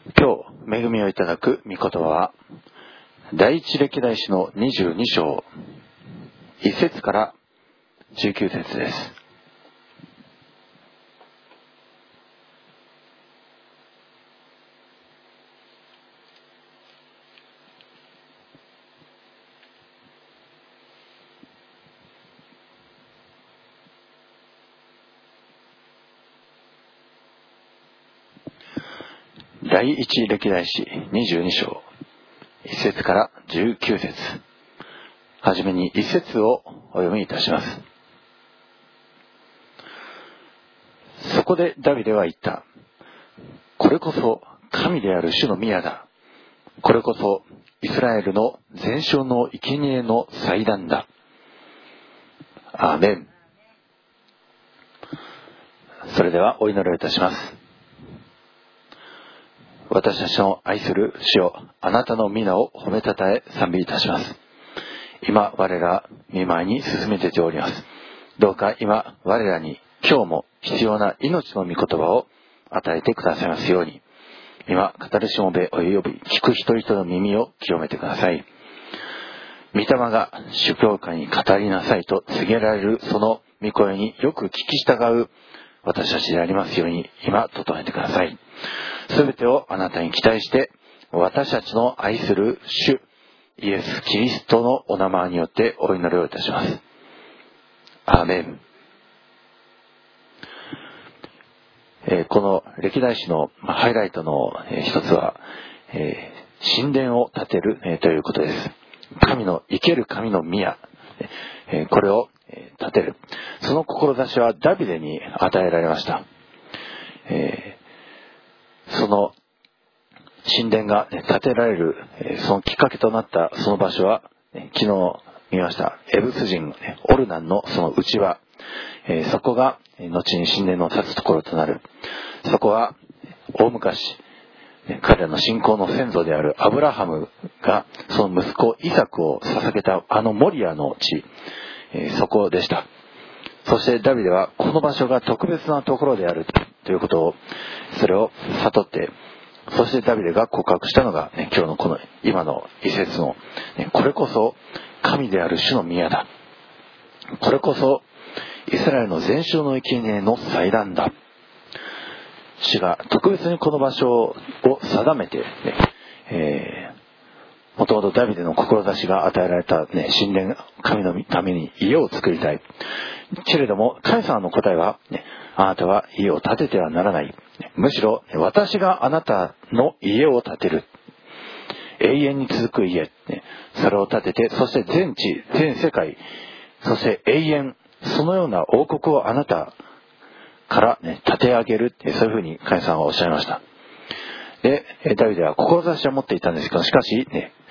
今日恵みをいただく御言葉は第一歴代史の22章1節から19節です。第一歴代史22章1節から19節、はじめに1節をお読みいたします。そこでダビデは言った。これこそ神である主の宮だ。これこそイスラエルの全焼の生贄の祭壇だ。アーメン。それではお祈りをいたします。私たちの愛する主よ、あなたの皆を褒めたたえ賛美いたします。今我ら御前に進めてております。どうか今我らに今日も必要な命の御言葉を与えてくださいますように、今語るしもべおよび聞く人々の耳を清めてください。御霊が主教会に語りなさいと告げられるその御声によく聞き従う私たちでありますように今整えてください。すべてをあなたに期待して私たちの愛する主イエス・キリストのお名前によってお祈りをいたします。アーメン。この歴代史のハイライトの一つは、神殿を建てるということです。神の生ける神の宮、これを建てる。その志はダビデに与えられました。その神殿が建てられるそのきっかけとなったその場所は、昨日見ましたエブス人オルナンのその内輪、そこが後に神殿の建つところとなる。そこは大昔彼らの信仰の先祖であるアブラハムがその息子イサクを捧げたあのモリアの地、そこでした。そしてダビデはこの場所が特別なところであるということを、それを悟って、そしてダビデが告白したのが、今日のこの今の一節の、これこそ神である主の宮だ。これこそイスラエルの全焼の生贄の祭壇だ。主が特別にこの場所を定めて、もともとダビデの志が与えられた、神殿、神のために家を作りたい。けれども神様の答えは、あなたは家を建ててはならない。むしろ私があなたの家を建てる。永遠に続く家、それを建てて、そして全地全世界、そして永遠、そのような王国をあなたから、建て上げる。そういうふうに神様はおっしゃいました。でダビデは志を持っていたんですけど、しかし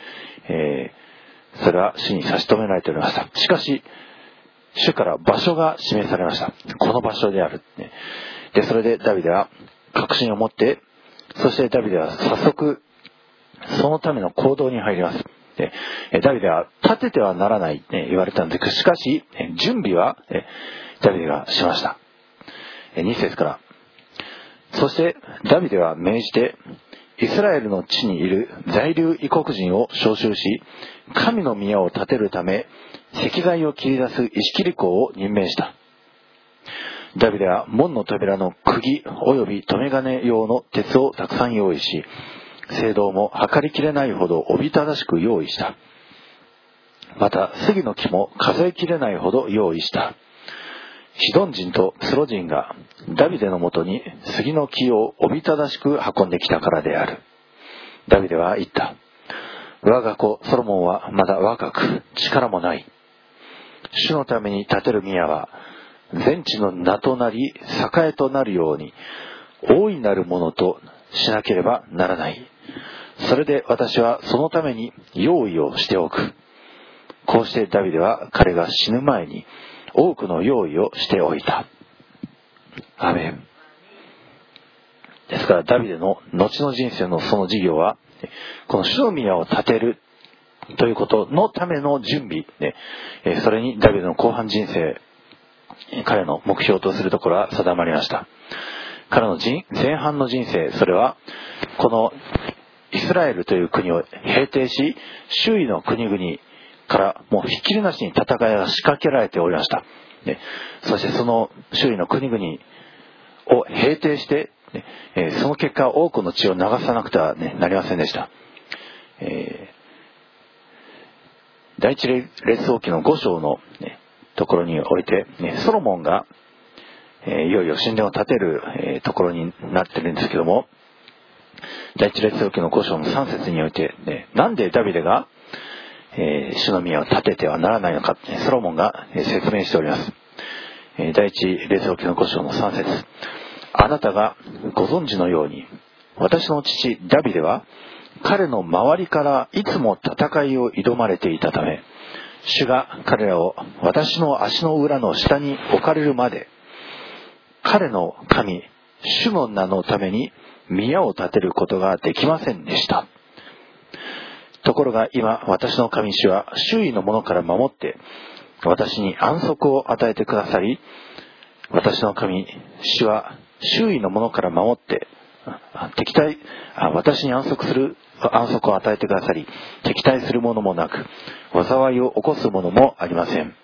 それは主に差し止められておりました。しかし主から場所が示されました。この場所である。でそれでダビデは確信を持って、そしてダビデは早速そのための行動に入ります。でダビデは建ててはならない、言われたんですけど、しかし準備はダビデがしました。2節から。そしてダビデは命じてイスラエルの地にいる在留異国人を召集し、神の宮を建てるため石材を切り出す石切り工を任命した。ダビデは門の扉の釘および留め金用の鉄をたくさん用意し、聖堂も測りきれないほどおびただしく用意した。また杉の木も数えきれないほど用意した。シドン人とプロ人がダビデのもとに杉の木をおびただしく運んできたからである。ダビデは言った。我が子ソロモンはまだ若く力もない。主のために建てる宮は全地の名となり栄となるように大いなるものとしなければならない。それで私はそのために用意をしておく。こうしてダビデは彼が死ぬ前に多くの用意をしておいた。アーメン。ですからダビデの後の人生のその事業は、この主の宮を建てるということのための準備で、それにダビデの後半人生、彼の目標とするところは定まりました。 彼の前半の人生、それはこのイスラエルという国を平定し、周囲の国々からもうひっきりなしに戦いが仕掛けられておりました。そしてその周囲の国々を平定して、その結果多くの血を流さなくては、なりませんでした。第一列王記の5章の、ところにおいて、ソロモンが、いよいよ神殿を建てる、ところになってるんですけども、第一列王記の5章の3節において、なんでダビデが、主の宮を建ててはならないのか、ソロモンが説明しております。第一列王記の5章の3節、あなたがご存知のように、私の父ダビデは彼の周りからいつも戦いを挑まれていたため、主が彼らを私の足の裏の下に置かれるまで、彼の神主の名のために宮を建てることができませんでした。ところが今、私の神主は周囲の者から守って私に安息を与えてくださり、私の神主は周囲の者から守って私に安息を与えてくださり、敵対するものもなく、災いを起こすものもありません。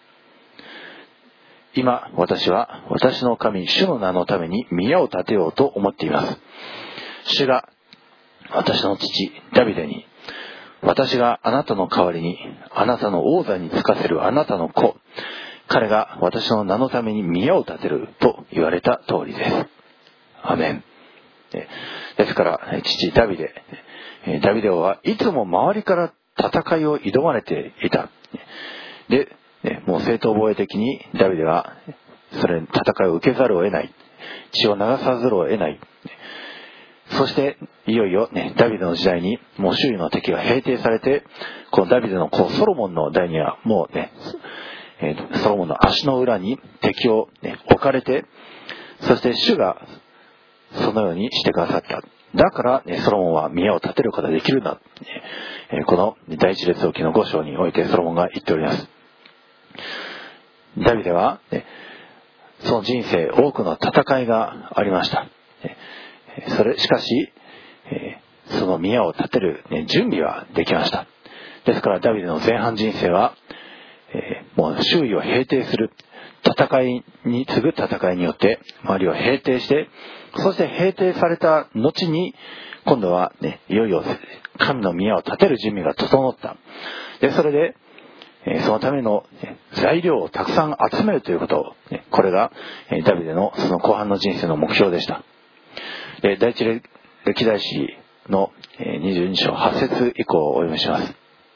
今私は私の神主の名のために宮を建てようと思っています。主が私の父ダビデに、私があなたの代わりにあなたの王座につかせるあなたの子、彼が私の名のために宮を建てると言われた通りです。アメン。ですから父ダビデ王はいつも周りから戦いを挑まれていた。で、もう正当防衛的にダビデはそれに戦いを受けざるを得ない、血を流さざるを得ない。そしていよいよダビデの時代にもう周囲の敵が平定されて、このダビデの子ソロモンの代にはもうソロモンの足の裏に敵を置かれて、そして主がそのようにしてくださった。だからソロモンは宮を建てることができるんだ。この第一列王記の5章においてソロモンが言っております。ダビデはその人生多くの戦いがありました。しかしその宮を建てる準備はできました。ですからダビデの前半人生はもう周囲を平定する戦いに次ぐ戦いによって周りを平定して、そして平定された後に今度はいよいよ神の宮を建てる準備が整った。でそれでそのための材料をたくさん集めるということ、これがダビデのその後半の人生の目標でした。第一歴代史の22章8節以降をお読みします。す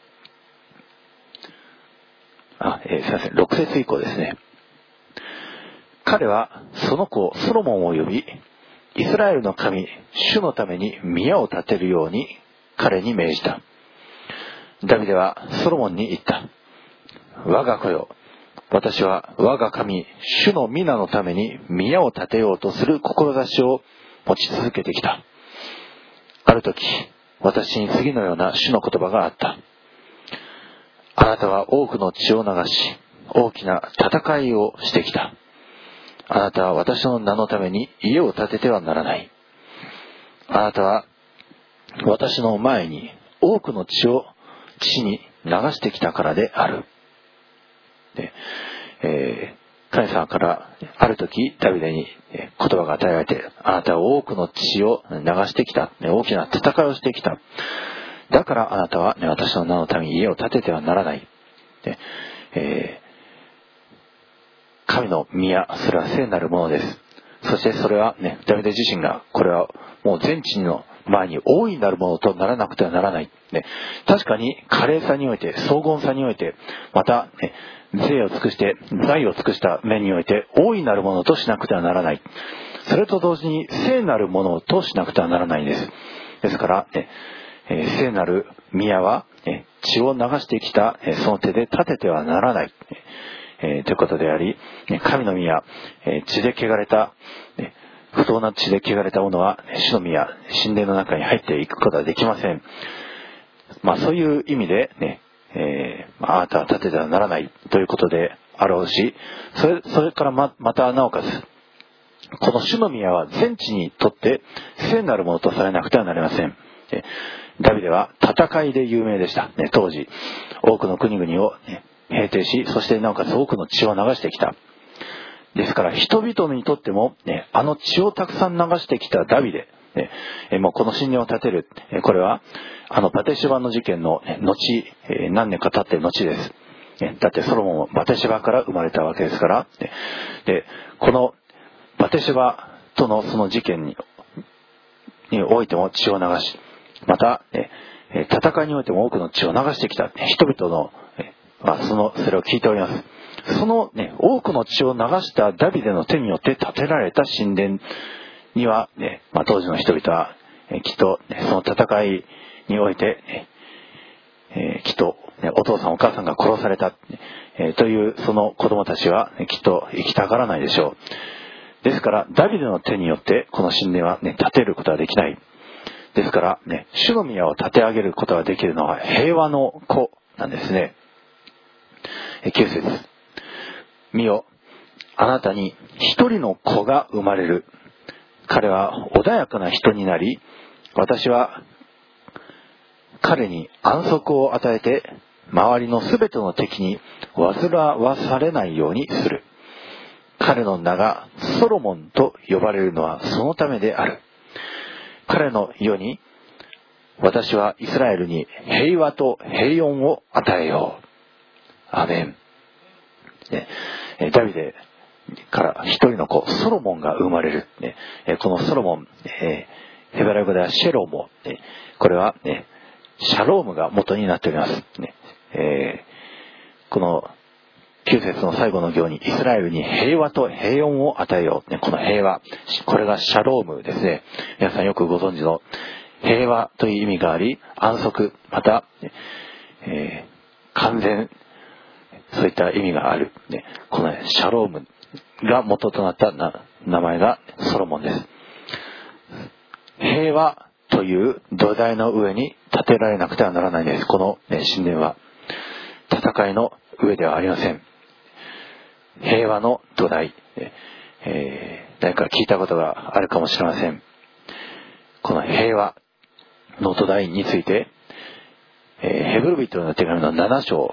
いません、6節以降ですね。彼はその子ソロモンを呼び、イスラエルの神主のために宮を建てるように彼に命じた。ダビデはソロモンに言った。我が子よ、私は我が神主の皆のために宮を建てようとする志を持ち続けてきた。ある時私に次のような主の言葉があった。あなたは多くの血を流し大きな戦いをしてきた。あなたは私の名のために家を建ててはならない。あなたは私の前に多くの血に流してきたからである。神様からある時ダビデに言葉が与えられて、あなたは多くの血を流してきた、大きな戦いをしてきた。だからあなたは私の名のために家を建ててはならない。神の宮、それは聖なるものです。そしてそれはダビデ自身がこれはもう全地の前に大いなるものとならなくてはならない。確かに華麗さにおいて、荘厳さにおいて、また財を尽くした面において大いなるものとしなくてはならない。それと同時に聖なるものとしなくてはならないんです。ですから聖なる宮は血を流してきたその手で建ててはならない。ということであり、神の宮、血で汚れた、不当な血で汚れたものは主の宮、神殿の中に入っていくことはできません。そういう意味であなたは建ててはならないということで表し、それからまたなおかつこの主の宮は全地にとって聖なるものとされなくてはなりません。ダビデは戦いで有名でした。当時、多くの国々を平定し、そしてなおかつ多くの血を流してきた。ですから人々にとっても、あの血をたくさん流してきたダビデ、もうこの神殿を建てる、これはバテシバの事件の後、何年か経って後です。だってソロモンはバテシバから生まれたわけですから、でこのバテシバとのその事件においても血を流し、また戦いにおいても多くの血を流してきた人々のそれを聞いております。その多くの血を流したダビデの手によって建てられた神殿には当時の人々はきっとその戦いにおいてきっとお父さんお母さんが殺されたというその子供たちはきっと生きたがらないでしょう。ですからダビデの手によってこの神殿は建てることはできない。ですから主の宮を建て上げることができるのは平和の子なんですね。9節、見よ、あなたに一人の子が生まれる。彼は穏やかな人になり、私は彼に安息を与えて、周りのすべての敵に煩わされないようにする。彼の名がソロモンと呼ばれるのはそのためである。彼の世に、私はイスラエルに平和と平穏を与えよう。アーメン。ダビデから一人の子ソロモンが生まれる。このソロモン、ヘブライ語ではシェロモ、これは、シャロームが元になっております。この9節の最後の行にイスラエルに平和と平穏を与えよう。この平和、これがシャロームですね。皆さんよくご存知の平和という意味があり、安息、また、完全、そういった意味がある。このシャロームが元となった名前がソロモンです。平和という土台の上に建てられなくてはならないんです。この神殿は戦いの上ではありません。平和の土台、誰か聞いたことがあるかもしれません。この平和の土台について、ヘブル人への手紙の7章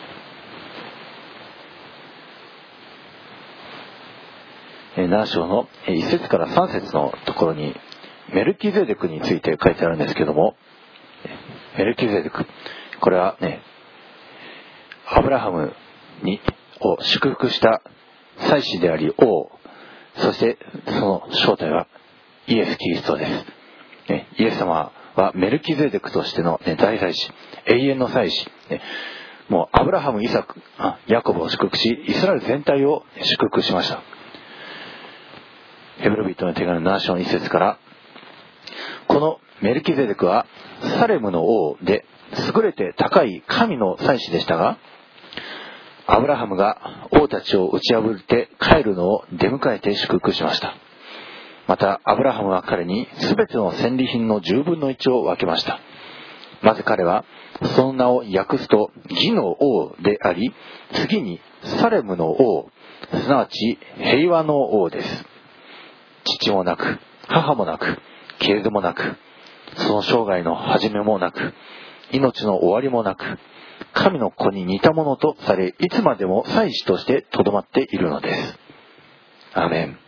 7章の1節から3節のところにメルキゼデクについて書いてあるんですけども、メルキゼデク、これはアブラハムを祝福した祭司であり王、そしてその正体はイエス・キリストです。イエス様はメルキゼデクとしての大祭司、永遠の祭司、もうアブラハム、イサク、ヤコブを祝福し、イスラエル全体を祝福しました。ヘブル人の手紙の7章の1節から、このメルキゼデクはサレムの王で優れて高い神の祭司でしたが、アブラハムが王たちを打ち破って帰るのを出迎えて祝福しました。またアブラハムは彼に全ての戦利品の10分の1を分けました。まず彼はその名を訳すと義の王であり、次にサレムの王、すなわち平和の王です。父もなく母もなく系図もなく、その生涯の始めもなく、命の終わりもなく、神の子に似たものとされ、いつまでも祭司としてとどまっているのです。アーメン。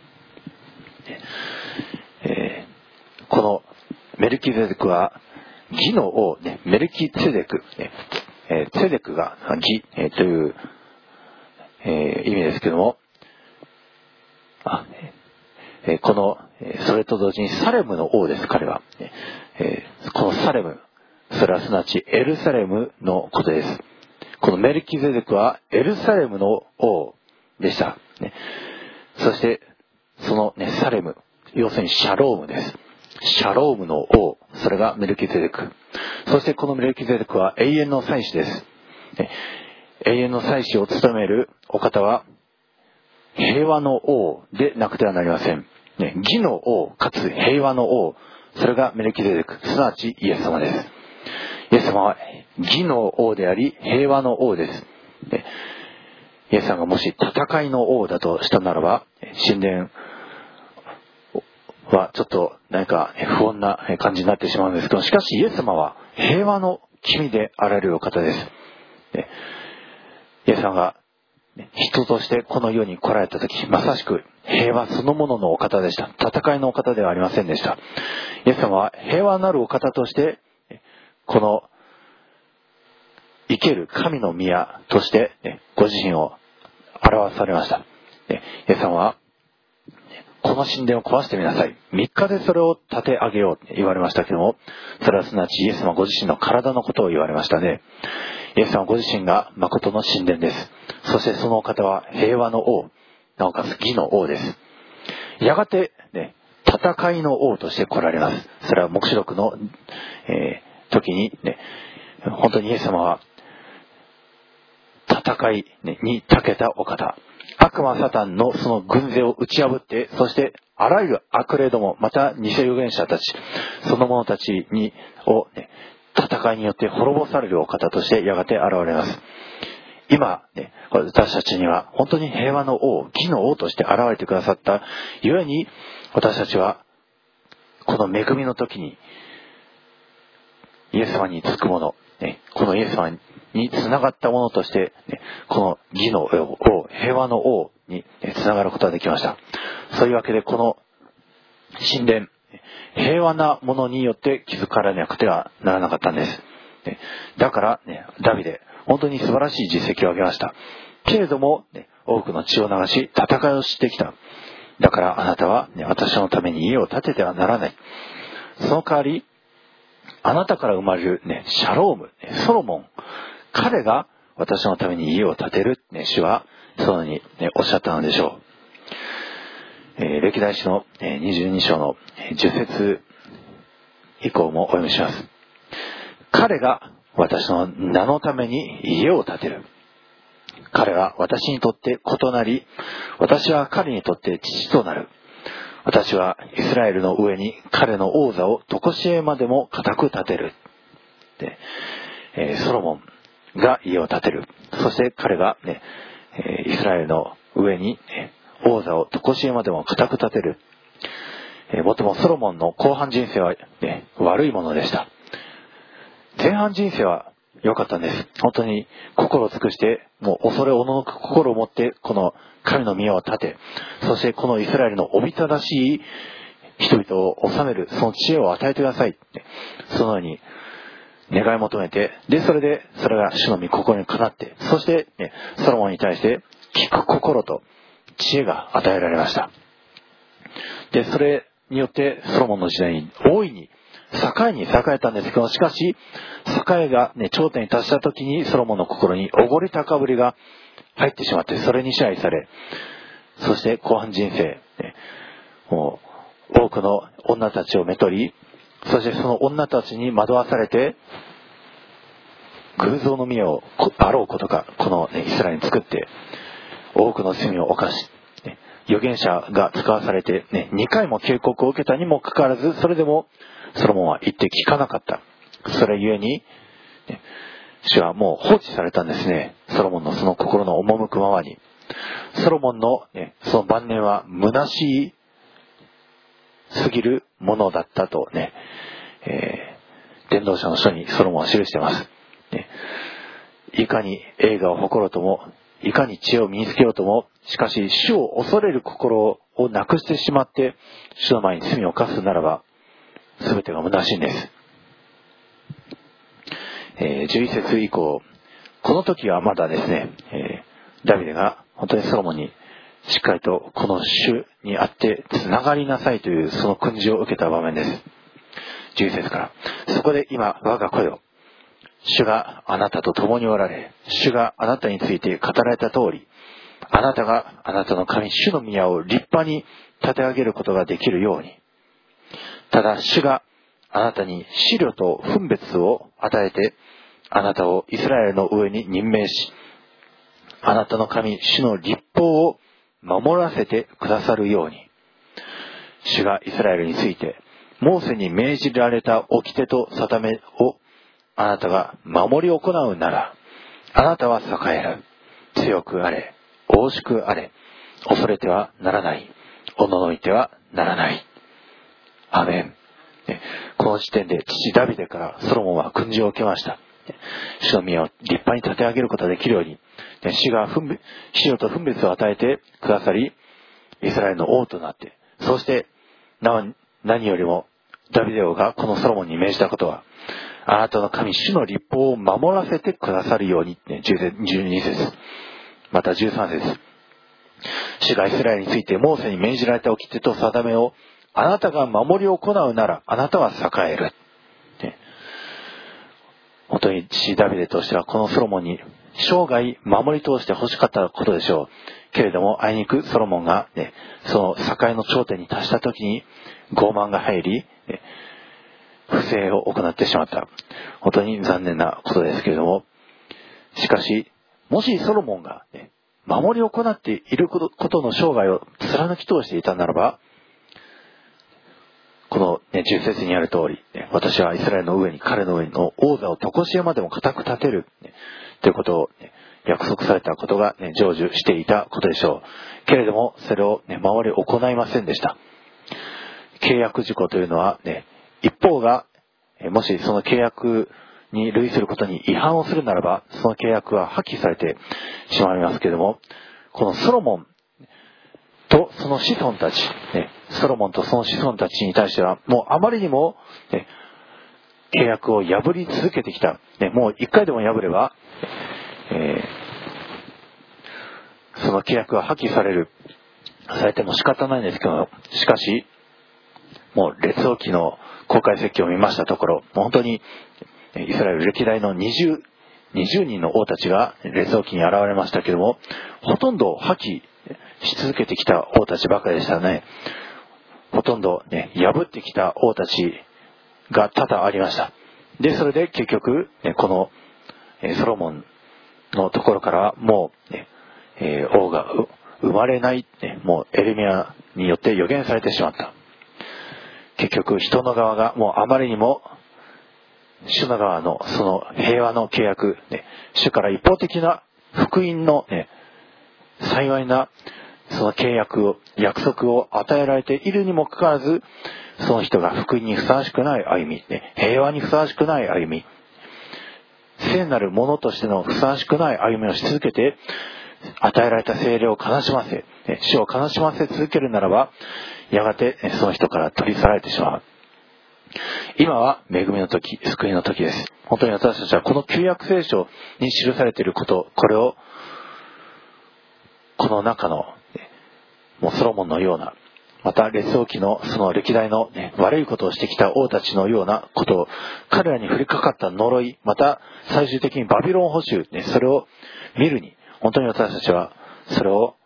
このメルキゼデクは義の王、メルキツェデク、ツェデクが義、という、意味ですけども、このそれと同時にサレムの王です。彼は、このサレム、それはすなわちエルサレムのことです。このメルキゼデクはエルサレムの王でした。そしてその、サレム、要するにシャロームです。シャロームの王、それがメルキゼデク。そしてこのメルキゼデクは永遠の祭司です。永遠の祭司を務めるお方は平和の王でなくてはなりません。義の王かつ平和の王、それがメルキゼデク、すなわちイエス様です。イエス様は義の王であり平和の王です。イエス様がもし戦いの王だとしたならば、神殿はちょっと何か不穏な感じになってしまうんですけど、しかしイエス様は平和の君であられるお方です。イエス様が人としてこの世に来られた時、まさしく平和そのもののお方でした。戦いのお方ではありませんでした。イエス様は平和なるお方として、この生ける神の宮としてご自身を表されました。イエス様はこの神殿を壊してみなさい。3日でそれを建て上げようと言われましたけども、それはすなわちイエス様ご自身の体のことを言われましたね。イエス様ご自身が誠の神殿です。そしてそのお方は平和の王、なおかつ義の王です。やがて、戦いの王として来られます。それは黙示録の、時に、本当にイエス様は戦いに長けたお方。悪魔サタンのその軍勢を打ち破って、そしてあらゆる悪霊ども、また偽預言者たち、その者たちを、戦いによって滅ぼされるお方としてやがて現れます。今、私たちには本当に平和の王、義の王として現れてくださったゆえに、私たちはこの恵みの時にイエス様につくもの、このイエス様につながったものとして、この義の王、平和の王につながることができました。そういうわけでこの神殿、平和なものによって築かれなくてはならなかったんです。だからダビデ、本当に素晴らしい実績を上げました。けれども多くの血を流し戦いをしてきた。だからあなたは私のために家を建ててはならない。その代わりあなたから生まれるシャローム、ソロモン、彼が私のために家を建てる主はそのようにおっしゃったのでしょう。歴代史の22章の10節以降もお読みします。彼が私の名のために家を建てる。彼は私にとって異なり、私は彼にとって父となる。私はイスラエルの上に彼の王座を常しえまでも固く建てる。ソロモンが家を建てる。そして彼が、イスラエルの上に王座を常しえまでも固く建てる。もっともソロモンの後半人生は、悪いものでした。前半人生は良かったんです。本当に心を尽くして、もう恐れおののく心を持ってこの神の宮を建て、そしてこのイスラエルのおびただしい人々を治めるその知恵を与えてくださいって、そのように願い求めて、でそれが主の御心にかなって、そして、ソロモンに対して聞く心と知恵が与えられました。でそれによってソロモンの時代に大いに栄えたんですけど、しかし栄えが、頂点に達した時にソロモンの心におごり高ぶりが入ってしまって、それに支配され、そして後半人生、もう多くの女たちをめとり、そしてその女たちに惑わされて偶像の宮をあろうことかこの、イスラエルに作って多くの罪を犯し、預言者が使わされて、2回も警告を受けたにもかかわらず、それでもソロモンは言って聞かなかった。それゆえに、主はもう放置されたんですね。ソロモンのその心の赴くままに。ソロモンの、その晩年は虚しいすぎるものだったと伝道者の書にソロモンは記しています。いかに栄華を誇ろうとも、いかに知恵を身につけようとも、しかし主を恐れる心をなくしてしまって主の前に罪を犯すならば、全てが虚しいんです。11節以降、この時はまだですね、ダビデが本当にソロモンにしっかりとこの主にあってつながりなさいというその訓示を受けた場面です。11節から、そこで今我が子よ、主があなたと共におられ、主があなたについて語られた通り、あなたがあなたの神主の宮を立派に建て上げることができるように、ただ主があなたに資料と分別を与えて、あなたをイスラエルの上に任命し、あなたの神主の律法を守らせてくださるように、主がイスラエルについてモーセに命じられた掟と定めをあなたが守り行うなら、あなたは栄える。強くあれ、大しくあれ、恐れてはならない、おののいてはならない。 アメン。この時点で父ダビデからソロモンは訓示を受けました。主の宮を立派に立て上げることができるように、主が子女と分別を与えてくださり、イスラエルの王となって、そして何よりもダビデ王がこのソロモンに命じたことは、あなたの神主の律法を守らせてくださるように、12節また13節主がイスラエルについてモーセに命じられた掟と定めをあなたが守り行うならあなたは栄える。本当に父ダビデとしてはこのソロモンに生涯守り通して欲しかったことでしょう。けれどもあいにくソロモンが、その境の頂点に達した時に傲慢が入り、不正を行ってしまった。本当に残念なことですけれども、しかしもしソロモンが、守り行っていることの生涯を貫き通していたならば、この、10節にある通り、私はイスラエルの上に彼の上の王座を常しえまでも固く立てる、ということを、約束されたことが、成就していたことでしょう。けれどもそれを、守り行いませんでした。契約事項というのは、一方がもしその契約に類することに違反をするならばその契約は破棄されてしまいますけれども、このソロモンとその子孫たち、ソロモンとその子孫たちに対してはもうあまりにも、契約を破り続けてきた、もう一回でも破れば、その契約は破棄されても仕方ないんですけど、しかしもう列王記の公開説教を見ましたところ、本当にイスラエル歴代の20人の王たちが列王記に現れましたけれども、ほとんど破棄し続けてきた王たちばかりでしたね。ほとんど破ってきた王たちが多々ありました。でそれで結局このソロモンのところからはもう王が生まれない、もうエレミヤによって予言されてしまった。結局人の側がもうあまりにも主の側のその平和の契約、主から一方的な福音の、幸いなその契約を約束を与えられているにもかかわらず、その人が福音にふさわしくない歩み、平和にふさわしくない歩み、聖なるものとしてのふさわしくない歩みをし続けて、与えられた聖霊を悲しませ、主を悲しませ続けるならば、やがてその人から取り去られてしまう。今は恵みの時、救いの時です。本当に私たちはこの旧約聖書に記されていること、これをこの中のもうソロモンのような、また列王記のその歴代の、悪いことをしてきた王たちのようなことを、彼らに降りかかった呪い、また最終的にバビロン捕囚、それを見るに、本当に私たちはそれを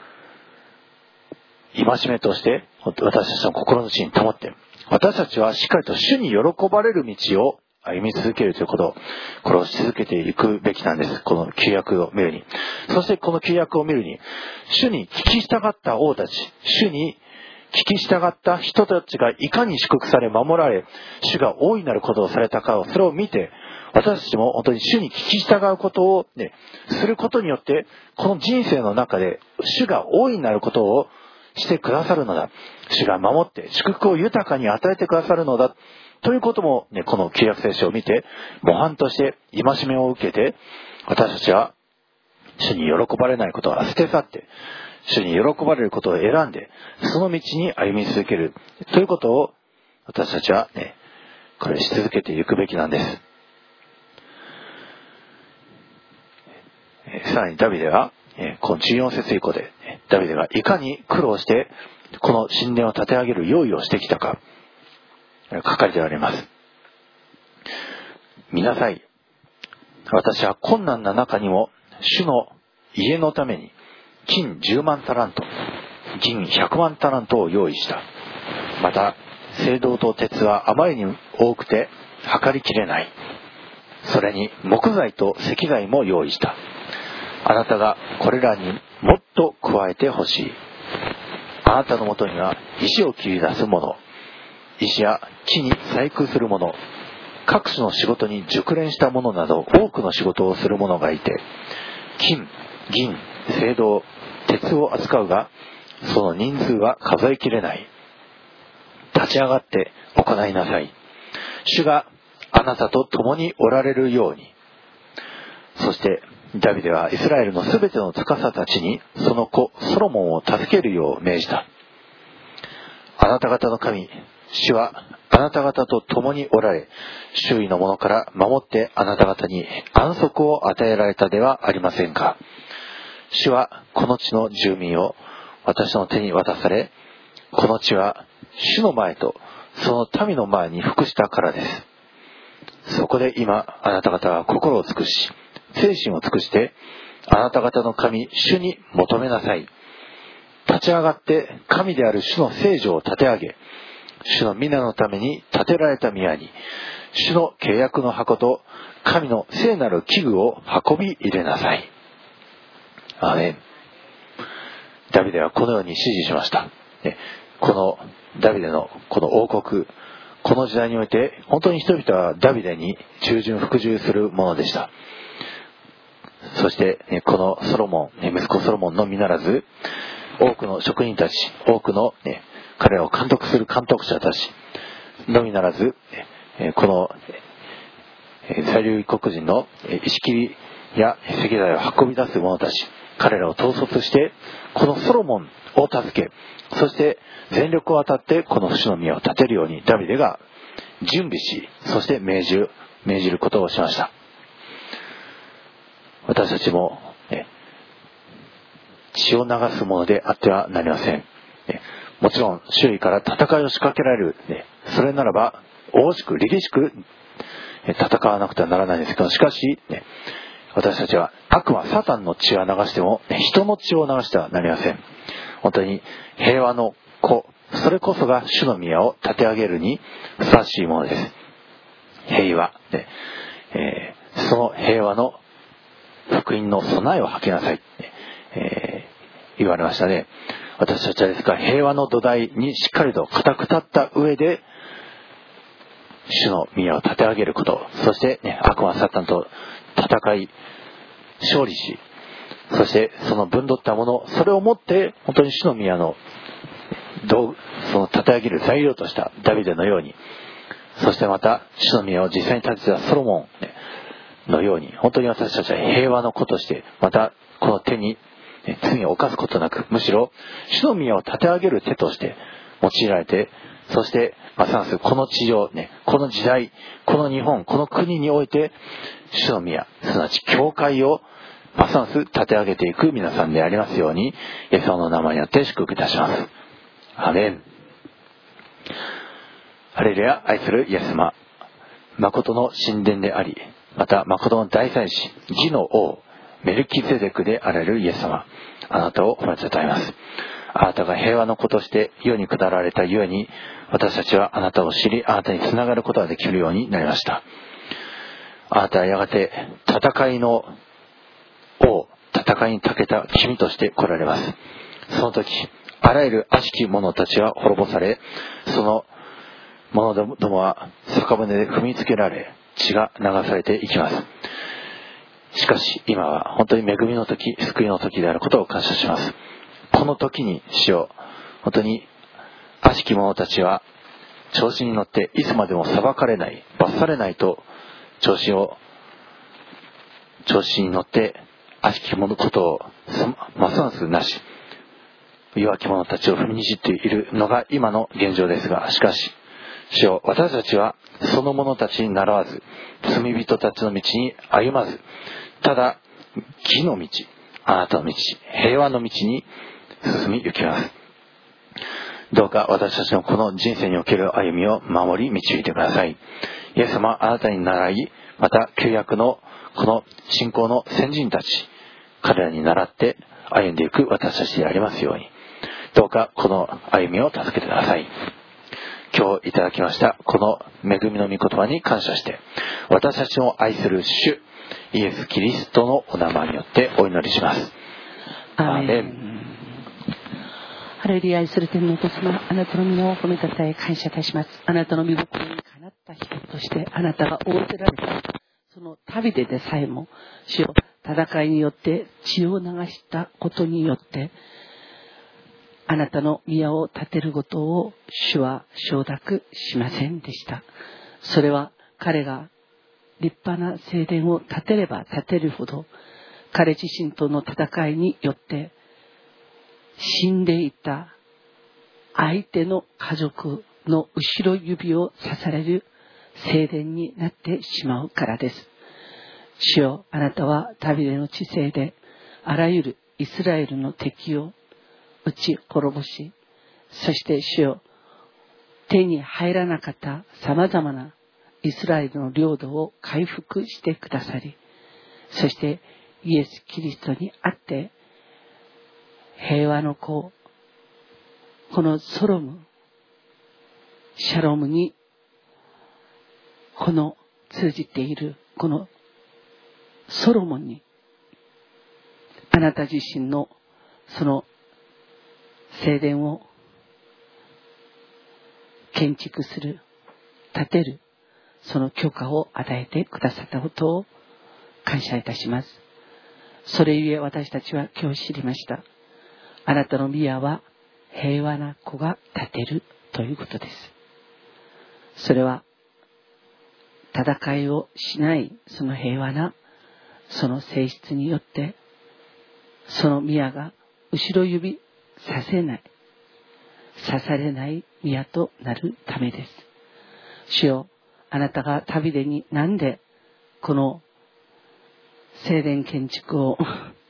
戒めとして私たちの心の内に保って、私たちはしっかりと主に喜ばれる道を歩み続けるということ、これをし続けていくべきなんです。この旧約を見るに、そしてこの旧約を見るに、主に聞き従った王たち、主に聞き従った人たちがいかに祝福され守られ、主が大いなることをされたかを、それを見て、私たちも本当に主に聞き従うことを、することによって、この人生の中で主が大いなることをしてくださるのだ、主が守って祝福を豊かに与えてくださるのだということも、この旧約聖書を見て模範として戒めを受けて、私たちは主に喜ばれないことは捨て去って、主に喜ばれることを選んで、その道に歩み続けるということを私たちはこれし続けていくべきなんです。さらにダビデはこの14節以降で、ダビデがいかに苦労してこの神殿を建て上げる用意をしてきたか書かれております。見なさい、私は困難な中にも主の家のために金10万タラント、銀100万タラントを用意した。また青銅と鉄はあまりに多くて測りきれない。それに木材と石材も用意した。あなたがこれらにもっと加えてほしい。あなたのもとには石を切り出す者、石や木に細工する者、各種の仕事に熟練した者など多くの仕事をする者がいて、金、銀、青銅、鉄を扱うが、その人数は数えきれない。 立ち上がって行いなさい。主があなたと共におられるように。そしてダビデはイスラエルのすべての司たちにその子ソロモンを助けるよう命じた。あなた方の神、主はあなた方と共におられ、周囲の者から守ってあなた方に安息を与えられたではありませんか。主はこの地の住民を私の手に渡され、この地は主の前とその民の前に服したからです。そこで今あなた方は心を尽くし、精神を尽くしてあなた方の神主に求めなさい。立ち上がって神である主の聖所を立て上げ、主の皆のために建てられた宮に主の契約の箱と神の聖なる器具を運び入れなさい。アーメン。ダビデはこのように指示しました。このダビデのこの王国、この時代において本当に人々はダビデに従順服従するものでした。そしてこのソロモン、息子ソロモンのみならず、多くの職人たち、多くの彼らを監督する監督者たちのみならず、この在留異国人の石切りや石材を運び出す者たち、彼らを統率してこのソロモンを助け、そして全力を当たってこの主の宮を建てるようにダビデが準備し、そして命じることをしました。私たちも血を流すものであってはなりません。もちろん周囲から戦いを仕掛けられる、それならば大しく凛々しく戦わなくてはならないんですけど、しかし、私たちは悪魔サタンの血を流しても人の血を流してはなりません。本当に平和の子、それこそが主の宮を建て上げるにふさわしいものです。平和、その平和の福音の備えを吐きなさい、言われましたね。私たちはですから平和の土台にしっかりと固く立った上で主の宮を建て上げること、そして、悪魔サタンと戦い勝利し、そしてその分取ったもの、それをもって本当に主の宮のその建て上げる材料としたダビデのように、そしてまた主の宮を実際に建てたソロモンのように、本当に私たちは平和の子として、またこの手に罪を犯すことなく、むしろ主の宮を建て上げる手として用いられて、そしてますますこの地上、この時代、この日本、この国において主の宮、すなわち教会をますます立て上げていく皆さんでありますように、イエス様の名前によって祝福いたします。アメン。ハレルヤ。愛するイエス様、誠の神殿であり、また誠の大祭司、義の王メルキゼデクであられるイエス様、あなたを褒めたたえます。あなたが平和の子として世に下られたゆえに、私たちはあなたを知り、あなたにつながることができるようになりました。あなたはやがて戦いの王、戦いに長けた君として来られます。その時、あらゆる悪しき者たちは滅ぼされ、その者どもは酒舟で踏みつけられ、血が流されていきます。しかし今は本当に恵みの時、救いの時であることを感謝します。この時に主よ、本当に悪しき者たちは調子に乗っていつまでも裁かれない、罰されないと調子に乗って悪しき者のことをますますなし、弱き者たちを踏みにじっているのが今の現状ですが、しかし主よ、私たちはその者たちに倣わず、罪人たちの道に歩まず、ただ義の道、あなたの道、平和の道に進み行きます。どうか私たちのこの人生における歩みを守り導いてください。イエス様、あなたに倣い、また旧約のこの信仰の先人たち、彼らに倣って歩んでいく私たちでありますように、どうかこの歩みを助けてください。今日いただきましたこの恵みの御言葉に感謝して、私たちの愛する主イエス・キリストのお名前によってお祈りします。アーメン。 ハレルヤ。愛する天のお父様、あなたの皆を褒めたたえ感謝いたします。あなたの御心にかなった人としてあなたが仰せられたその旅でさえも、主よ、戦いによって血を流したことによってあなたの宮を建てることを主は承諾しませんでした。それは彼が立派な聖殿を建てれば建てるほど、彼自身との戦いによって死んでいた相手の家族の後ろ指を刺される聖殿になってしまうからです。主よ、あなたはダビデの治世であらゆるイスラエルの敵を打ち滅ぼし、そして主よ、手に入らなかった様々なイスラエルの領土を回復してくださり、そしてイエス・キリストにあって平和の子、このソロム、シャロムにこの通じているこのソロモンにあなた自身のその聖殿を建築する、建てる、その許可を与えてくださったことを感謝いたします。それゆえ私たちは今日知りました。あなたの宮は平和な子が建てるということです。それは戦いをしないその平和なその性質によってその宮が後ろ指させない、刺されない宮となるためです。主よ、あなたがダビデになんでこの聖殿建築を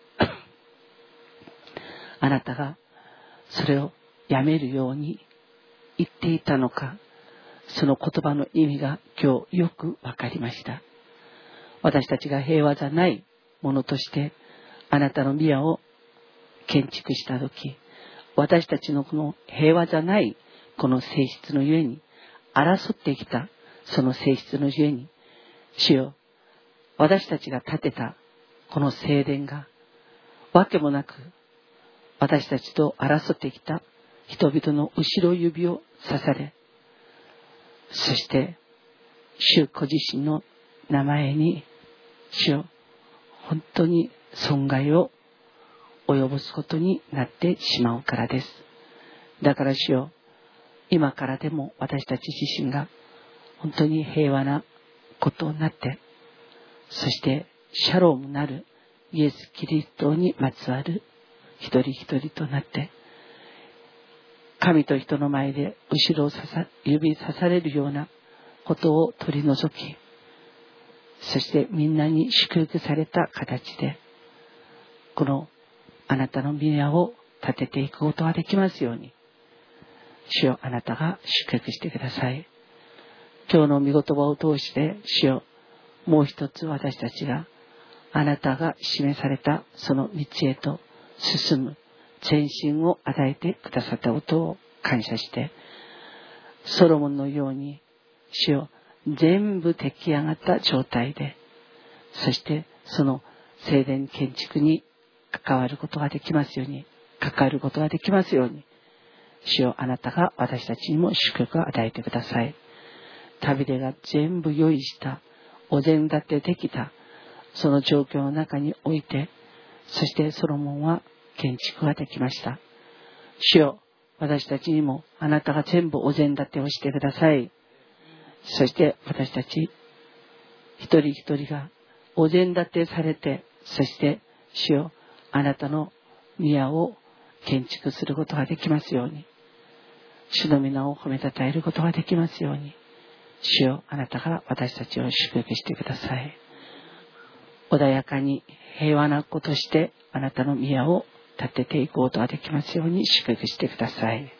あなたがそれをやめるように言っていたのか、その言葉の意味が今日よくわかりました。私たちが平和じゃないものとしてあなたの宮を建築したとき、私たちのこの平和じゃないこの性質のゆえに、争ってきたその性質のゆえに、主よ、私たちが建てたこの聖殿がわけもなく私たちと争ってきた人々の後ろ指を刺され、そして主ご自身の名前に主よ、本当に損害を及ぼすことになってしまうからです。だから主よ、今からでも私たち自身が本当に平和なことになって、そしてシャロームなるイエス・キリストにまつわる一人一人となって、神と人の前で後ろを指さされるようなことを取り除き、そしてみんなに祝福された形でこのあなたの宮を建てていくことができますように、主よ、あなたが祝福してください。今日の御言葉を通して主よ、もう一つ私たちがあなたが示されたその道へと進む前進を与えてくださったことを感謝して、ソロモンのように主よ、全部出来上がった状態で、そしてその聖殿建築に関わることができますように、関わることができますように、主よ、あなたが私たちにも祝福を与えてください。ダビデが全部用意したお膳立てできたその状況の中において、そしてソロモンは建築ができました。主よ、私たちにもあなたが全部お膳立てをしてください。そして私たち一人一人がお膳立てされて、そして主よ、あなたの宮を建築することができますように、主の皆を褒めたたえることができますように、主よ、あなたが私たちを祝福してください。穏やかに平和な子としてあなたの宮を建てていくことができますように祝福してください。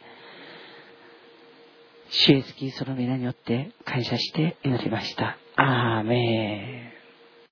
主イエスキリストの皆によって感謝して祈りました。アーメン。